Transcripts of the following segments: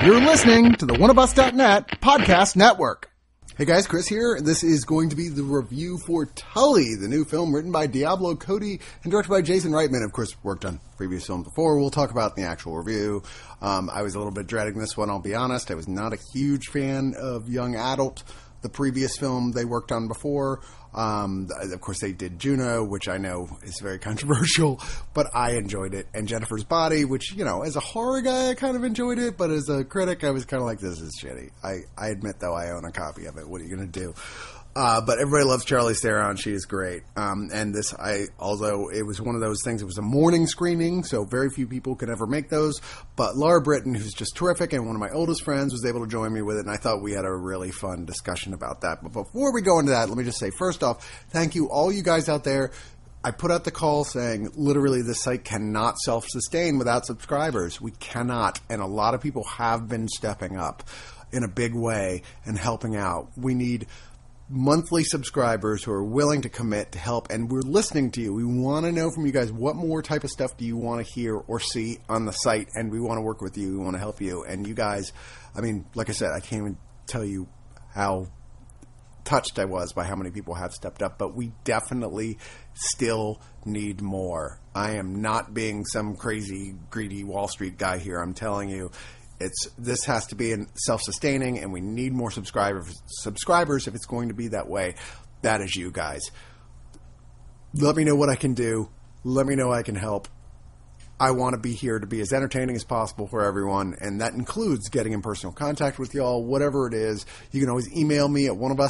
You're listening to the oneofus.net podcast network. Hey guys, Chris here. This is going to be the review for Tully, the new film written by Diablo Cody and directed by Jason Reitman. Of course, worked on previous films before. We'll talk about the actual review. I was a little bit dreading this one, I'll be honest. I was not a huge fan of Young Adult, the previous film they worked on before. Of course, they did Juno, which I know is very controversial, but I enjoyed it. And Jennifer's Body, which, you know, as a horror guy, I kind of enjoyed it, but as a critic, I was kind of like, this is shitty. I admit, though, I own a copy of it. What are you going to do? But everybody loves Charlize Theron. She is great. And this, although it was one of those things, it was a morning screening, so very few people could ever make those. But Laura Britton, who's just terrific and one of my oldest friends, was able to join me with it, and I thought we had a really fun discussion about that. But before we go into that, let me just say, first off, thank you all you guys out there. I put out the call saying, literally, this site cannot self-sustain without subscribers. We cannot. And a lot of people have been stepping up in a big way and helping out. We need monthly subscribers who are willing to commit to help, and we're listening to you. We want to know from you guys, what more type of stuff do you want to hear or see on the site, and we want to work with you. We want to help you. And you guys, I mean, like I said, I can't even tell you how touched I was by how many people have stepped up, but we definitely still need more. I am not being some crazy, greedy Wall Street guy here. I'm telling you, this has to be self-sustaining, and we need more subscribers if it's going to be that way. That is you guys. Let me know what I can do. Let me know I can help. I want to be here to be as entertaining as possible for everyone, and that includes getting in personal contact with y'all, whatever it is. You can always email me at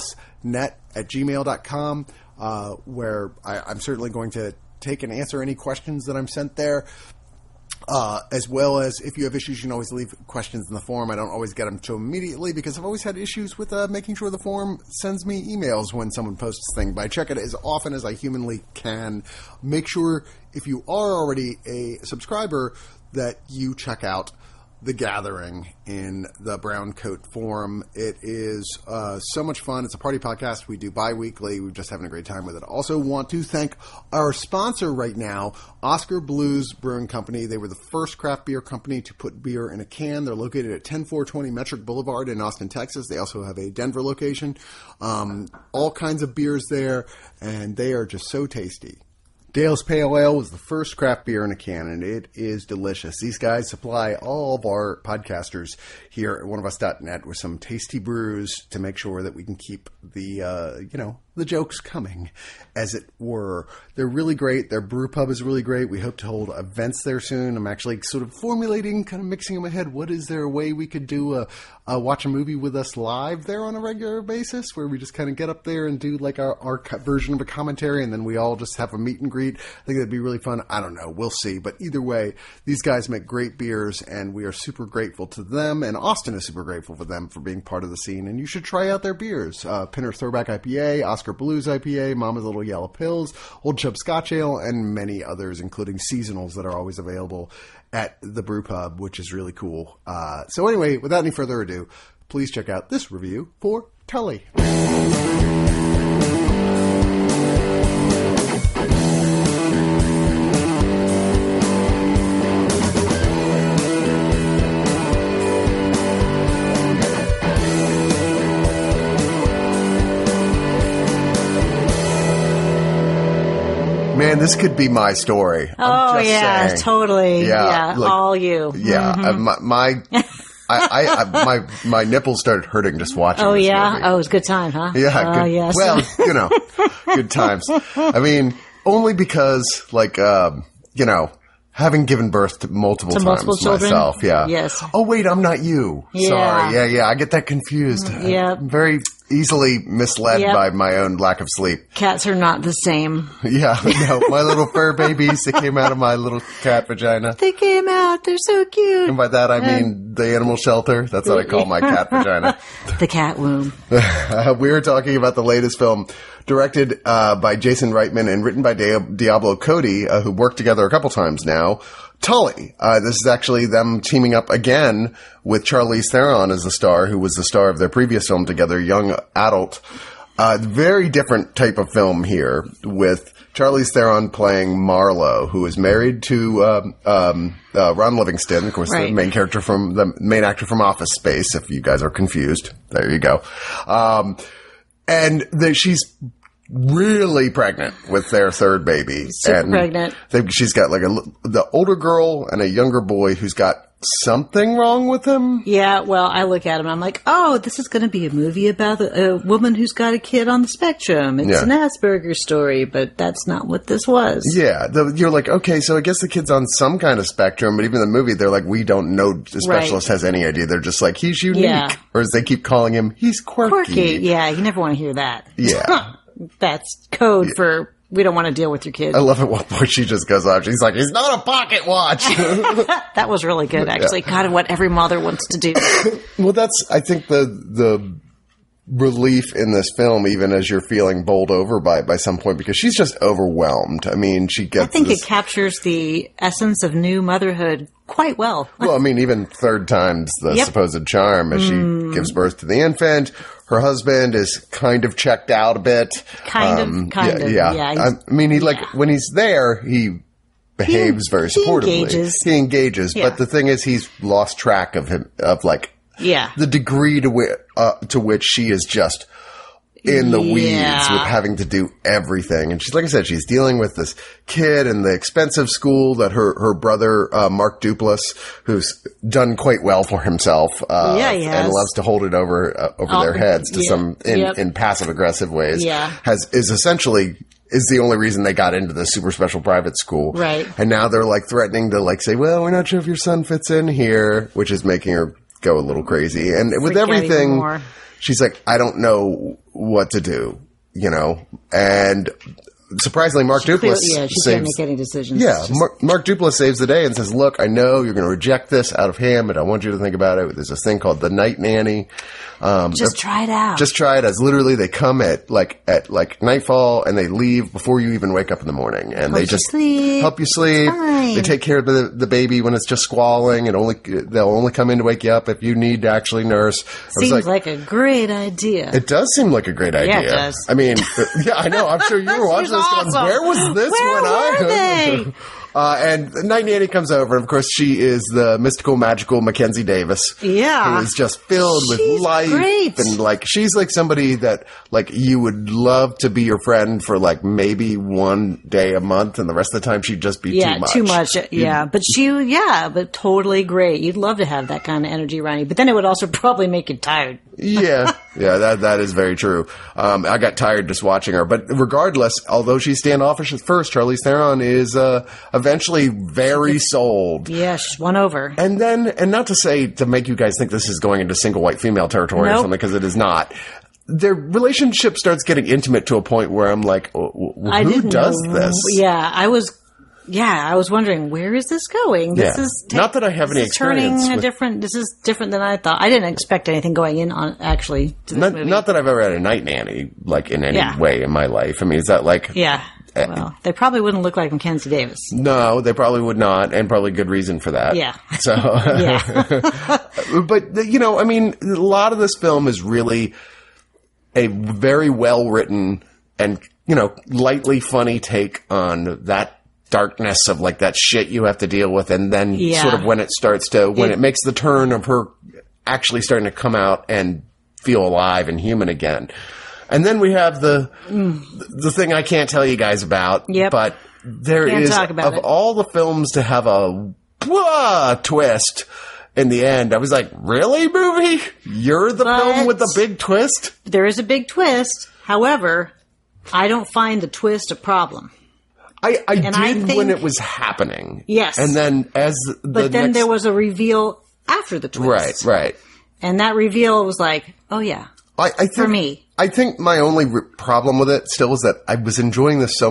oneofusnet@gmail.com, where I'm certainly going to take and answer any questions that I'm sent there. As well as if you have issues, you can always leave questions in the forum. I don't always get them to immediately because I've always had issues with making sure the forum sends me emails when someone posts a thing. But I check it as often as I humanly can. Make sure, if you are already a subscriber, that you check out The Gathering in the Brown Coat Forum. It is so much fun. It's a party podcast we do bi-weekly. We're just having a great time with it. I also want to thank our sponsor right now, Oskar Blues Brewing Company. They were the first craft beer company to put beer in a can. They're located at 10420 Metric Boulevard in Austin, Texas. They also have a Denver location. All kinds of beers there, and they are just so tasty. Dale's Pale Ale was the first craft beer in a can, and it is delicious. These guys supply all of our podcasters here at oneofus.net with some tasty brews to make sure that we can keep the jokes coming, as it were. They're really great. Their brew pub is really great. We hope to hold events there soon. I'm actually sort of formulating, kind of mixing in my head, what is there a way we could do watch a movie with us live there on a regular basis, where we just kind of get up there and do like our version of a commentary, and then we all just have a meet and greet. I think that'd be really fun. I don't know. We'll see. But either way, these guys make great beers, and we are super grateful to them, and Austin is super grateful for them for being part of the scene. And you should try out their beers. Pinner Throwback IPA, Oskar Blues IPA, Mama's Little Yellow Pills, Old Chub Scotch Ale, and many others, including seasonals that are always available at the brew pub, which is really cool. So anyway, without any further ado, please check out this review for Tully. Man, this could be my story. Oh, yeah, saying. Totally. Yeah, like, all you. Yeah, Mm-hmm. my nipples started hurting just watching this movie. Oh, it was a good time, huh? Yeah, good, yes. Well, good times. I mean, only because, having given birth to multiple times children? Myself, yeah. Yes. Oh, wait, I'm not you. Yeah. Sorry. Yeah, I get that confused. Yeah. I'm very easily misled by my own lack of sleep. Cats are not the same. Yeah, no, my little fur babies that came out of my little cat vagina. They came out. They're so cute. And by that, I mean the animal shelter. That's what I call my cat vagina. The cat womb. We were talking about the latest film, directed by Jason Reitman and written by Diablo Cody, who worked together a couple times now. Tully. This is actually them teaming up again with Charlize Theron as the star, who was the star of their previous film together, Young Adult. Very different type of film here with Charlize Theron playing Marlo, who is married to Ron Livingston, of course, the main actor from Office Space. If you guys are confused, there you go. And she's really pregnant with their third baby. Super pregnant. She's got like the older girl and a younger boy who's got something wrong with him. Yeah, well, I look at him and I'm like, oh, this is going to be a movie about a woman who's got a kid on the spectrum. It's an Asperger's story, but that's not what this was. Yeah, you're like, okay, so I guess the kid's on some kind of spectrum, but even in the movie, they're like, we don't know the specialist has any idea. They're just like, he's unique. Yeah. Or as they keep calling him, he's quirky. Quirky, yeah, you never want to hear that. Yeah. That's code for... We don't want to deal with your kid. I love at one point she just goes off. She's like, he's not a pocket watch. That was really good, actually. Yeah. God, what every mother wants to do. Well, that's, I think, the relief in this film, even as you're feeling bowled over by some point, because she's just overwhelmed. I mean, she gets I think it captures the essence of new motherhood quite well. Well, I mean, even third time's the supposed charm as she gives birth to the infant. Her husband is kind of checked out a bit. Kind of. Yeah. I mean, when he's there, he behaves very supportively. He engages. Yeah. But the thing is, he's lost track of him, the degree to which she is just in the weeds with having to do everything. And she's, like I said, she's dealing with this kid and the expensive school that her brother, Mark Duplass, who's done quite well for himself, and loves to hold it over their heads to some, in passive aggressive ways, is the only reason they got into the super special private school. Right. And now they're like threatening to say, well, we're not sure if your son fits in here, which is making her go a little crazy. And with everything, she's like, I don't know what to do, and surprisingly, Mark Duplass she can't make any decisions. Yeah, Mark Duplass saves the day and says, look, I know you're going to reject this out of hand, but I want you to think about it. There's this thing called the night nanny. Just try it out. Just try it. As literally they come at nightfall and they leave before you even wake up in the morning, and they just help you sleep. Fine. They take care of the baby when it's just squalling, and they'll only come in to wake you up if you need to actually nurse. Seems like a great idea. It does seem like a great idea. Yeah, it does. I mean, I know. I'm sure you were watching this going, where was this when and Night Nanny comes over, and of course she is the mystical, magical Mackenzie Davis. Yeah. Who is just filled with life. Great. And she's like somebody that you would love to be your friend for maybe one day a month, and the rest of the time she'd just be too much. Too much. Yeah. But totally great. You'd love to have that kind of energy around you. But then it would also probably make you tired. Yeah, that is very true. I got tired just watching her. But regardless, although she's standoffish at first, Charlize Theron is eventually very sold. Yeah, she's won over. And not to make you guys think this is going into single white female territory or something, because it is not. Their relationship starts getting intimate to a point where I'm like, who does this? Yeah, I was wondering, where is this going? This is not that I have any experience. This is different than I thought. I didn't expect anything going in on actually to this movie. Not that I've ever had a night nanny in any way in my life. I mean, is that well, they probably wouldn't look like Mackenzie Davis. No, they probably would not, and probably good reason for that. Yeah. So, but I mean, a lot of this film is really a very well written and lightly funny take on that darkness of that shit you have to deal with, and then sort of when it starts to when it makes the turn of her actually starting to come out and feel alive and human again. And then we have the thing I can't tell you guys about, but there is, of all the films to have a twist in the end, I was like, really, movie? You're the film with the big twist? There is a big twist. However, I don't find the twist a problem. I did when it was happening. Yes. And then there was a reveal after the twist. Right. And that reveal was like, oh yeah. I think, for me. I think my only problem with it still is that I was enjoying this so much,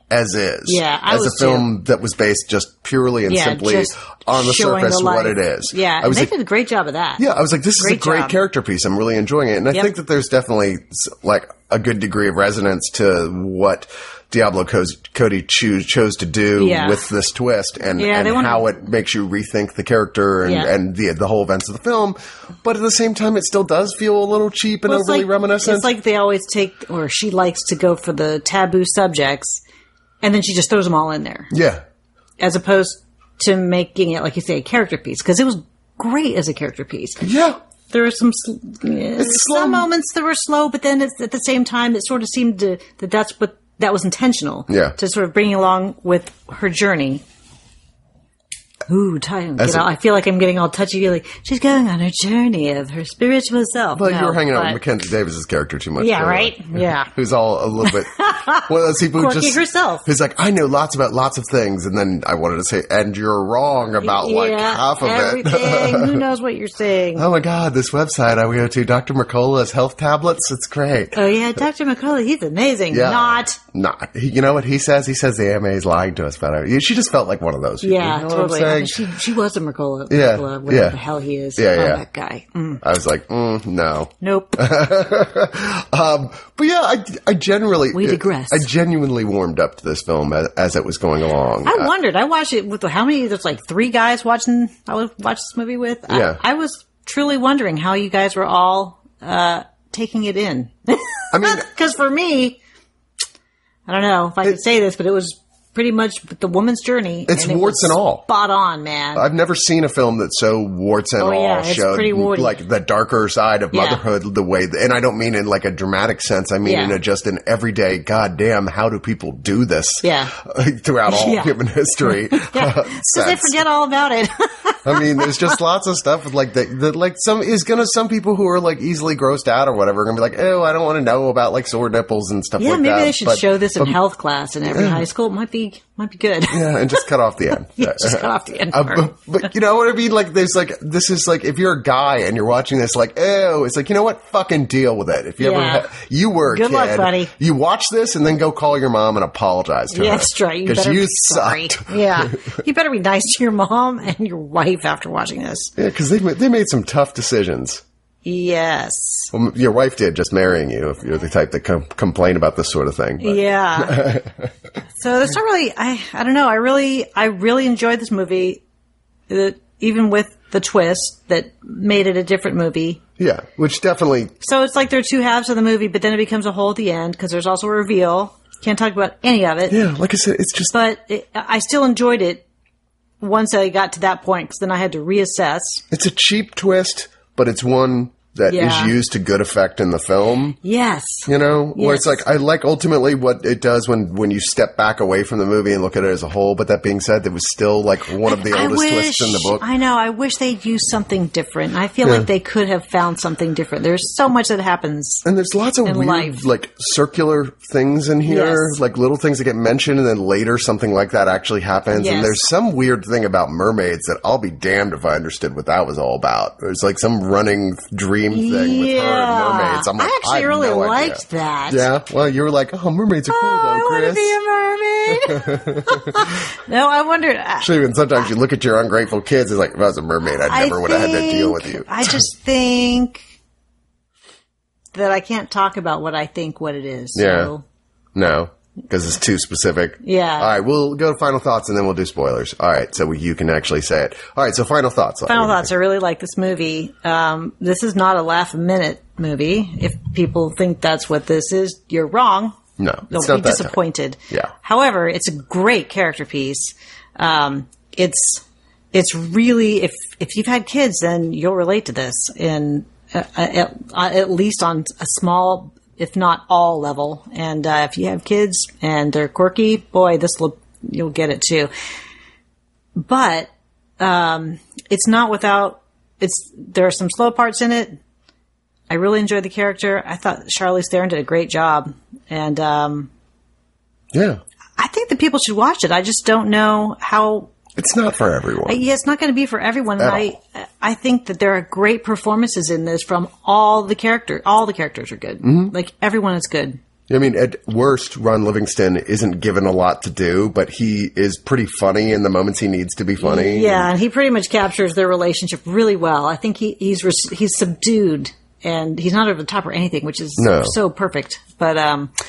as is. Yeah, as a film that was based just purely and simply on the surface what it is. Yeah, I was they did a great job of that. Yeah, I was like, this is a great character piece. I'm really enjoying it. And I think that there's definitely like a good degree of resonance to what Diablo Cody chose to do with this twist and how it makes you rethink the character and the whole events of the film. But at the same time, it still does feel a little cheap and overly reminiscent. It's like they always take, or she likes to go for the taboo subjects, and then she just throws them all in there. Yeah. As opposed to making it, like you say, a character piece. Because it was great as a character piece. Yeah. There were some moments that were slow, but then at the same time, it sort of seemed that was intentional. Yeah. To sort of bring you along with her journey. Ooh, I feel like I'm getting all touchy-feely. She's going on her journey of her spiritual self. Well, you were hanging out with Mackenzie Davis's character too much. Yeah, right? Yeah. Who's all a little bit... one of those people who quirky herself. Who's like, I know lots about lots of things, and then I wanted to say, and you're wrong about half of everything. Who knows what you're saying? Oh my God, this website I go to, Dr. Mercola's health tablets, it's great. Oh yeah, Dr. Mercola, he's amazing. Yeah. Not. You know what he says? He says the AMA is lying to us about it. She just felt like one of those. Yeah, you know totally. What I'm saying? She was a Mercola, whatever the hell he is. Yeah, that guy. I was like, no. Nope. But yeah, I generally... We digress. I genuinely warmed up to this film as it was going along. I wondered. I watched it with how many... There's like 3 guys I would watch this movie with. Yeah. I was truly wondering how you guys were all taking it in. I mean... Because for me, I don't know if I could say this, but it was pretty much the woman's journey. It's warts and all. Spot on, man. I've never seen a film that so warts and all showed like the darker side of motherhood the way, and I don't mean in like a dramatic sense. I mean in just an everyday, goddamn, how do people do this? Throughout all human history. Because they forget all about it. I mean, there's just lots of stuff with like that like some people who are like easily grossed out or whatever are gonna be like, oh, I don't want to know about like sore nipples and stuff like that. Yeah, maybe they should show this in health class in every high school. It might be good. Yeah, and just cut off the end. Just cut off the end. But you know what I mean? Like, this is like, if you're a guy and you're watching this, like, oh, it's like, you know what? Fucking deal with it. If you you were a kid. Good luck, buddy. You watch this and then go call your mom and apologize to her. That's right. Because you sucked. Yeah. You better be nice to your mom and your wife after watching this. Yeah, because they made some tough decisions. Yes. Well, your wife did, just marrying you, if you're the type that complain about this sort of thing. But. Yeah. So there's not really, I don't know. I really enjoyed this movie, even with the twist that made it a different movie. Yeah, which definitely. So it's like there are 2 halves of the movie, but then it becomes a whole at the end because there's also a reveal. Can't talk about any of it. Yeah, like I said, it's just. But I still enjoyed it once I got to that point because then I had to reassess. It's a cheap twist, but it's one that is used to good effect in the film. Yes. You know? Where it's like, I like ultimately what it does when you step back away from the movie and look at it as a whole. But that being said, it was still like one of the oldest twists in the book. I know. I wish they'd used something different. I feel like they could have found something different. There's so much that happens. And there's lots of weird, life. like, circular things in here. Yes. Like little things that get mentioned and then later something like that actually happens. Yes. And there's some weird thing about mermaids that I'll be damned if I understood what that was all about. There's like some running dream thing with her. Mermaids. I'm like, I actually really liked that. Yeah? Well, you were like, oh, mermaids are cool though, Chris. I want to be a mermaid. No, I wondered. Actually, even sometimes you look at your ungrateful kids, it's like, if I was a mermaid, I never would have had to deal with you. I just think that I can't talk about what I think what it is. So. Yeah. No. Because it's too specific. Yeah. All right, we'll go to final thoughts and then we'll do spoilers. All right, so you can actually say it. All right, so final thoughts. Final thoughts. I really like this movie. This is not a laugh-a-minute movie. If people think that's what this is, you're wrong. No, Don't be disappointed. Yeah. However, it's a great character piece. It's really, if you've had kids, then you'll relate to this at least on a small, if not all level. And if you have kids and they're quirky, boy, you'll get it too. But it's not without. There are some slow parts in it. I really enjoyed the character. I thought Charlize Theron did a great job, and yeah, I think that people should watch it. I just don't know how. It's not for everyone. Yeah, it's not going to be for everyone. And I think that there are great performances in this from all the characters. All the characters are good. Mm-hmm. Like, everyone is good. I mean, at worst, Ron Livingston isn't given a lot to do, but he is pretty funny in the moments he needs to be funny. Yeah, and he pretty much captures their relationship really well. I think he's subdued, and he's not over the top or anything, which is so perfect. But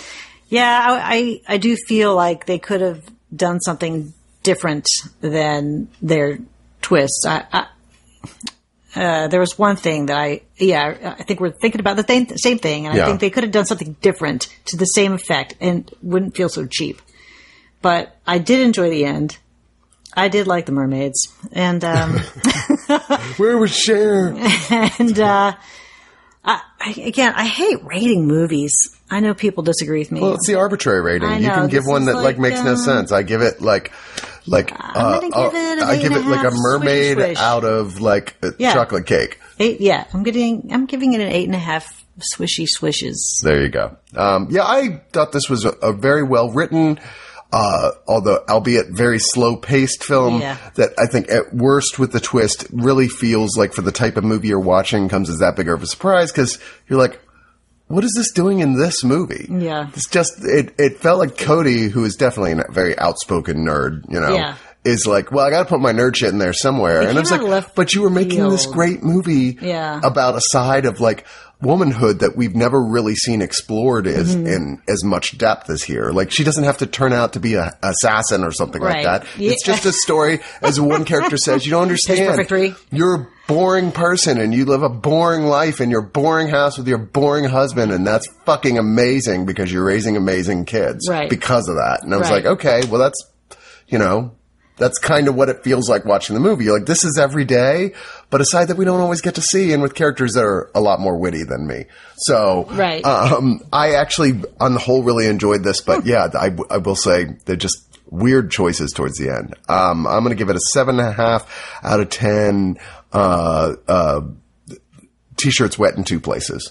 I do feel like they could have done something different than their twist. There was one thing that I think we're thinking about the same thing, and I think they could have done something different to the same effect and wouldn't feel so cheap. But I did enjoy the end. I did like the mermaids, and where was Cher? And I hate rating movies. I know people disagree with me. Well, it's the arbitrary rating. I know, you can give one that like makes no sense. I give it like I'm gonna give it I give it like a mermaid swish. out of like a chocolate cake. I'm giving it an 8.5 swishy swishes. There you go. I thought this was a very well written, although albeit very slow paced film that I think at worst with the twist really feels like for the type of movie you're watching comes as that big of a surprise because you're like, what is this doing in this movie? Yeah. It's just, it felt like Cody, who is definitely a very outspoken nerd, is like, well, I got to put my nerd shit in there somewhere. And I was like, but you were making this great movie about a side of like womanhood that we've never really seen explored in as much depth as here. Like, she doesn't have to turn out to be an assassin or something like that. Yeah. It's just a story, as one character says, you don't understand. You're a boring person and you live a boring life in your boring house with your boring husband, and that's fucking amazing because you're raising amazing kids because of that. And I was like, okay, well, that's, that's kind of what it feels like watching the movie. You're like, this is every day, but a side that we don't always get to see, and with characters that are a lot more witty than me. So, I actually, on the whole, really enjoyed this, but I will say they're just weird choices towards the end. I'm going to give it a 7.5 out of 10, t-shirts wet in two places.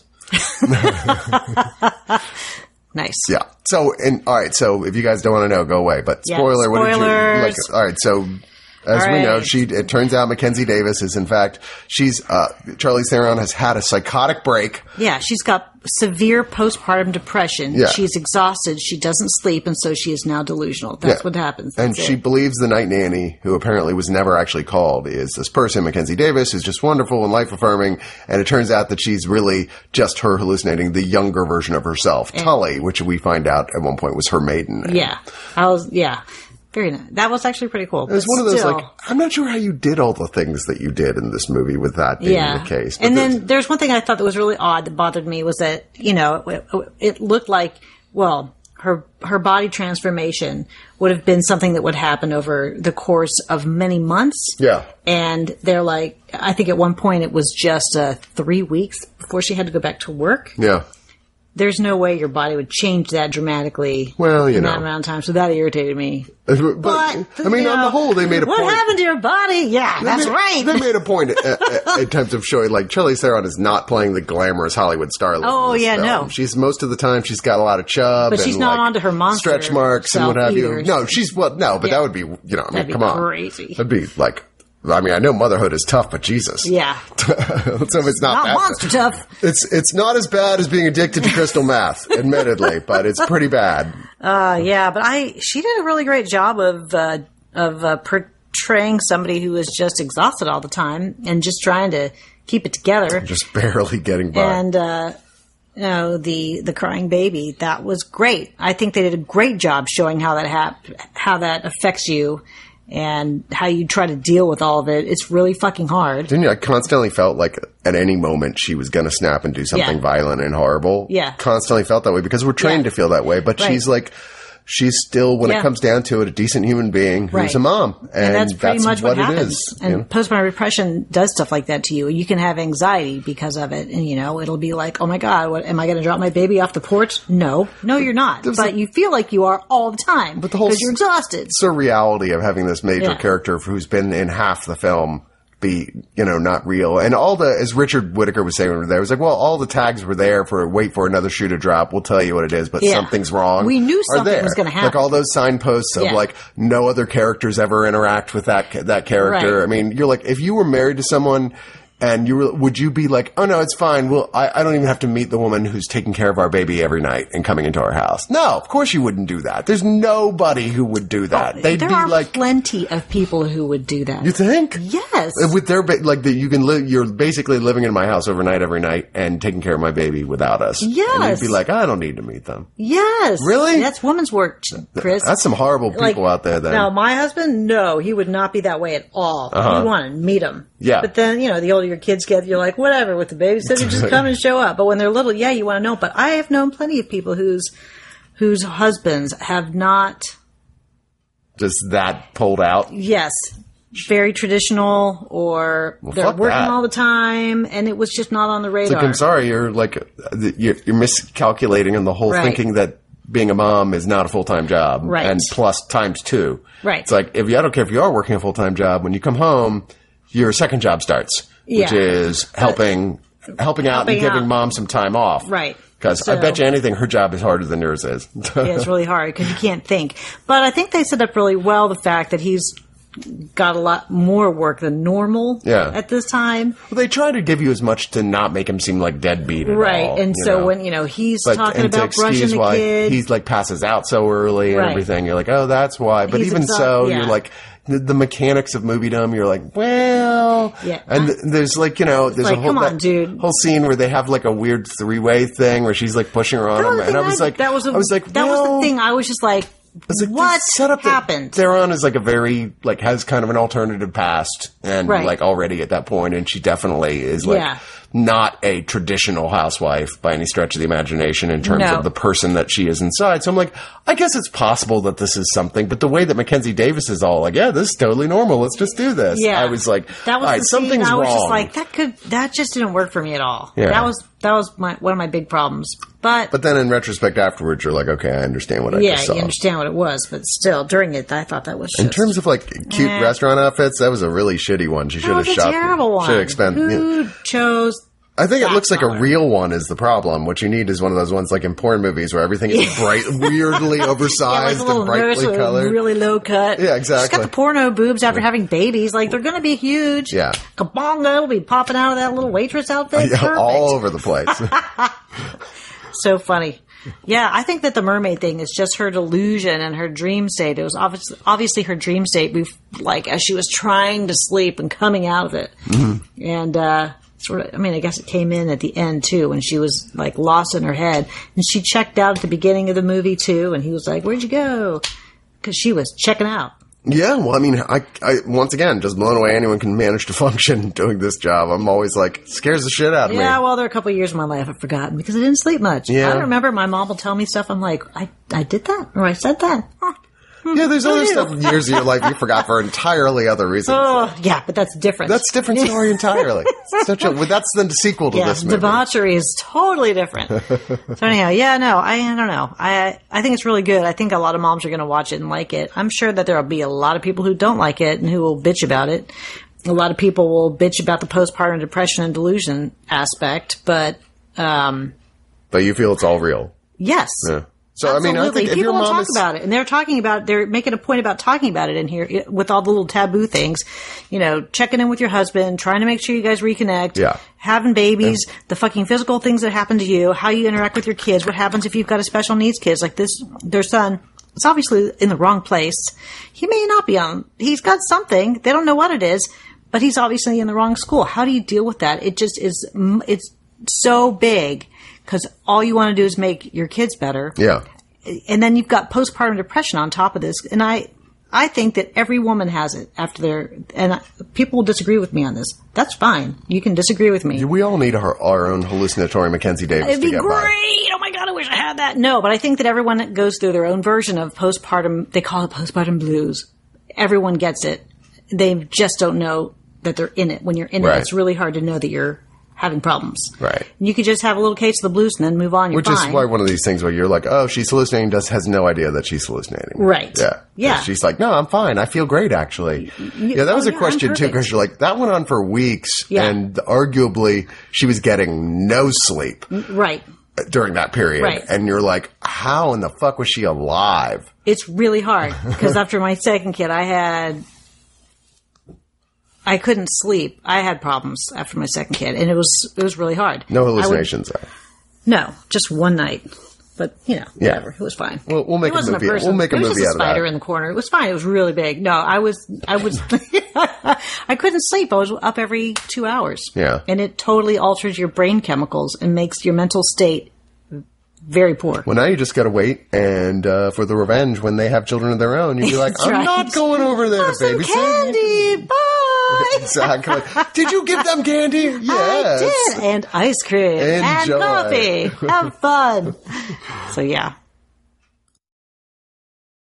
Nice. Yeah. So, all right. So, if you guys don't want to know, go away. But spoiler, what did you like? All right. So, as we know, it turns out Mackenzie Davis is, in fact, Charlize Theron has had a psychotic break. Yeah. She's got severe postpartum depression. Yeah. She's exhausted. She doesn't sleep. And so she is now delusional. That's what happens. And she believes the night nanny, who apparently was never actually called, is this person, Mackenzie Davis, who's just wonderful and life affirming. And it turns out that she's really just her hallucinating the younger version of herself, Tully, which we find out at one point was her maiden name. Yeah. Very nice. That was actually pretty cool. It was one of those, like, I'm not sure how you did all the things that you did in this movie with that being the case. But then there's one thing I thought that was really odd that bothered me was that, it looked like, well, her body transformation would have been something that would happen over the course of many months. Yeah. And they're like, I think at one point it was just 3 weeks before she had to go back to work. Yeah. There's no way your body would change that dramatically in that amount of time. So that irritated me. But I mean, on the whole, they made a point. What happened to your body? Yeah, that's right. They made a point in terms of showing, like, Charlize Theron is not playing the glamorous Hollywood starlet. Oh, yeah, film. No. She's, most of the time, she's got a lot of chub. But she's not onto her monster stretch marks and what have you. No, but that would be, come on. Crazy. That'd be like, I mean, I know motherhood is tough, but Jesus. Yeah. So it's not that monster tough. It's not as bad as being addicted to crystal meth, admittedly, but it's pretty bad. But she did a really great job of portraying somebody who is just exhausted all the time and just trying to keep it together. Just barely getting by. And, the crying baby, that was great. I think they did a great job showing how that affects you. And how you try to deal with all of it. It's really fucking hard. Didn't you? I constantly felt like at any moment she was going to snap and do something violent and horrible. Yeah. Constantly felt that way because we're trained to feel that way. But she's like, she's still, when it comes down to it, a decent human being who's a mom. And that's pretty much what happens. It is. And postpartum depression does stuff like that to you. You can have anxiety because of it. And, it'll be like, oh my God, what, am I going to drop my baby off the porch? No, you're not. But you feel like you are all the time because you're exhausted. Surreality of having this major character who's been in half the film be, not real. And as Richard Whittaker was saying there, it was like, well, all the tags were there wait for another shoe to drop. We'll tell you what it is, but something's wrong. We knew something was going to happen. Like all those signposts of like, no other characters ever interact with that character. Right. I mean, you're like, if you were married to someone and would you be like, oh no, it's fine. Well, I don't even have to meet the woman who's taking care of our baby every night and coming into our house. No, of course you wouldn't do that. There's nobody who would do that. They'd there be are like plenty of people who would do that. You think? Yes. With their you can live. You're basically living in my house overnight every night and taking care of my baby without us. Yes. And you'd be like, I don't need to meet them. Yes. Really? That's woman's work, Chris. That's some horrible people out there. Then now, my husband, no, he would not be that way at all. You want to meet him. Yeah. But then, the older your kids get, you're like, whatever, with the babysitter, just come and show up. But when they're little, yeah, you want to know. But I have known plenty of people whose husbands have not. Just that pulled out? Yes. Very traditional, or they're working all the time, and it was just not on the radar. It's like, I'm sorry, you're miscalculating in the whole thinking that being a mom is not a full-time job. Right. And plus times 2. Right. It's like, I don't care if you are working a full-time job, when you come home, your second job starts, which is helping out and giving mom some time off. Right. Because I bet you anything, her job is harder than yours is. Yeah, it's really hard because you can't think. But I think they set up really well the fact that he's got a lot more work than normal at this time. Well, they try to give you as much to not make him seem like deadbeat at all. Right, and so when, he's talking about brushing the kid. He's like passes out so early and everything. You're like, oh, that's why. But even so, you're like, the mechanics of moviedom, you're like, well... Yeah. And there's like, there's a whole scene where they have like a weird 3-way thing where she's like pushing her on him. And I was like... That was the thing. I was just like... What happened? Theron is like a very, has kind of an alternative past and already at that point, and she definitely is not a traditional housewife by any stretch of the imagination in terms of the person that she is inside. So I'm like, I guess it's possible that this is something, but the way that Mackenzie Davis is all like, yeah, this is totally normal. Let's just do this. Yeah. I was like, that was all right, something's wrong. I was just like, that just didn't work for me at all. Yeah. That was one of my big problems. But then in retrospect afterwards, you're like, okay, I understand what I just saw. Yeah, you understand what it was, but still, during it, I thought that was just... In terms of cute restaurant outfits, that was a really shitty one. She should have shot... a terrible one. Who chose... I think it looks like a real one is the problem. What you need is one of those ones like in porn movies where everything is weirdly oversized and brightly colored. Really low cut. Yeah, exactly. She's got the porno boobs after having babies. Like, they're going to be huge. Yeah. Kabonga will be popping out of that little waitress outfit. Yeah, all over the place. So funny. Yeah, I think that the mermaid thing is just her delusion and her dream state. It was obviously her dream state, as she was trying to sleep and coming out of it. Mm-hmm. And, I guess it came in at the end too when she was lost in her head, and she checked out at the beginning of the movie too. And he was like, "Where'd you go?" Because she was checking out. Yeah, well, I once again just blown away. Anyone can manage to function doing this job. I'm always like, scares the shit out of me. Yeah, well, there are a couple of years of my life I've forgotten because I didn't sleep much. Yeah. I don't remember. My mom will tell me stuff. I'm like, I did that or I said that. Huh. Yeah, there's other stuff in years of your life you forgot for entirely other reasons. Oh, yeah, but that's different. That's a different story entirely. That's the sequel to this movie. Debauchery is totally different. So anyhow, I don't know. I think it's really good. I think a lot of moms are going to watch it and like it. I'm sure that there will be a lot of people who don't like it and who will bitch about it. A lot of people will bitch about the postpartum depression and delusion aspect, but... But you feel it's all real? Yes. Yeah. So, absolutely. I think if people your mom will talk about it, and they're making a point about talking about it in here with all the little taboo things, checking in with your husband, trying to make sure you guys reconnect, having babies, the fucking physical things that happen to you, how you interact with your kids, what happens if you've got a special needs kids like this, their son. It's obviously in the wrong place. He may not be he's got something. They don't know what it is, but he's obviously in the wrong school. How do you deal with that? It just is, it's so big. Because all you want to do is make your kids better. Yeah. And then you've got postpartum depression on top of this. And I think that every woman has it and people will disagree with me on this. That's fine. You can disagree with me. We all need our own hallucinatory Mackenzie Davis It'd be to get great. By. Oh my God, I wish I had that. No, but I think that everyone goes through their own version of postpartum. They call it postpartum blues. Everyone gets it. They just don't know that they're in it. When you're in it, it's really hard to know that you're having problems. Right. You could just have a little case of the blues and then move on. You're fine. Which is why one of these things where you're like, oh, she's hallucinating, has no idea that she's hallucinating. Right. Yeah. Yeah. She's like, no, I'm fine. I feel great, actually. That was a question, too, because you're like, that went on for weeks, and arguably she was getting no sleep. Right. During that period. Right. And you're like, how in the fuck was she alive? It's really hard, because after my second kid, I I couldn't sleep. I had problems after my second kid, and it was really hard. No hallucinations, though. No, just one night. But, whatever. It was fine. We'll make a movie. We'll make a movie out of that. It was just a spider in the corner. It was fine. It was really big. No, I was, I couldn't sleep. I was up every 2 hours. Yeah. And it totally alters your brain chemicals and makes your mental state very poor. Well, now you just got to wait and for the revenge when they have children of their own. You'd be like, I'm not going over there to babysit. Candy, bye. Exactly. Did you give them candy? Yes. I did. And ice cream. And coffee. Have fun. So, yeah.